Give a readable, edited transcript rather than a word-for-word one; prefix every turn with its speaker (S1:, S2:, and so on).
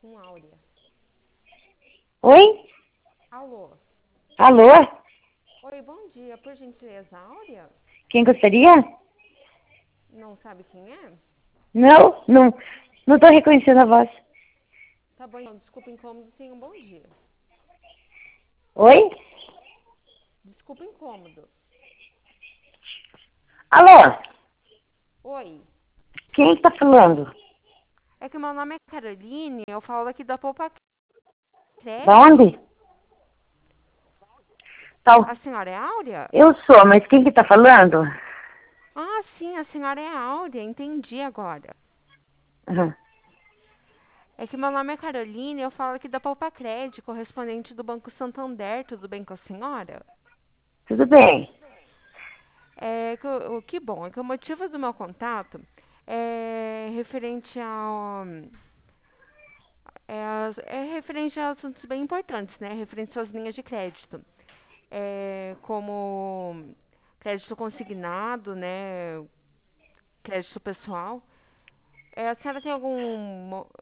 S1: com Áurea.
S2: Oi?
S1: Alô?
S2: Alô?
S1: Oi, bom dia. Por gentileza, Áurea?
S2: Quem gostaria?
S1: Não sabe quem é?
S2: Não tô reconhecendo a voz.
S1: Tá bom, então, desculpa o incômodo, tenha um bom dia.
S2: Oi?
S1: Desculpa o incômodo.
S2: Alô?
S1: Oi.
S2: Quem tá falando?
S1: É que meu nome é Caroline, eu falo aqui da Poupa
S2: Da onde?
S1: Crédito. A
S2: Tal.
S1: senhora é Áurea?
S2: Eu sou, mas quem que tá falando?
S1: Ah, sim, a senhora é Áurea, entendi agora.
S2: Uhum.
S1: É que meu nome é Caroline, eu falo aqui da Poupa Crédito, correspondente do Banco Santander, tudo bem com a senhora?
S2: Tudo bem.
S1: Que bom, é que o motivo do meu contato é referente é referente a assuntos bem importantes, né? Referente às linhas de crédito. Como crédito consignado, né? Crédito pessoal. A senhora tem